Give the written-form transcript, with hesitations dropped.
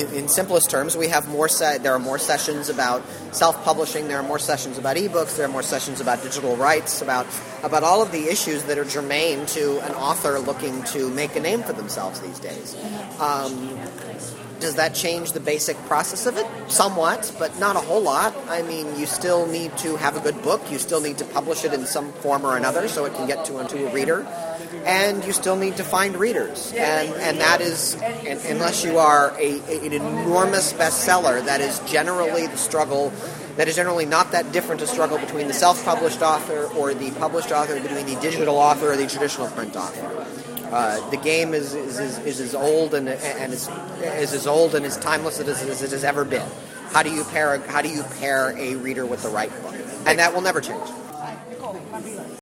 in simplest terms, we have there are more sessions about self-publishing, there are more sessions about ebooks, there are more sessions about digital rights, about all of the issues that are germane to an author looking to make a name for themselves these days. Does that change the basic process of it? Somewhat, but not a whole lot. I mean, you still need to have a good book. You still need to publish it in some form or another so it can get to a reader. And you still need to find readers. And that is, unless you are an enormous bestseller, that is generally the struggle. That is generally not that different a struggle between the self-published author or the published author, between the digital author or the traditional print author. The game is as old and is as old and as timeless as it has ever been. How do you pair a reader with the right book? And that will never change.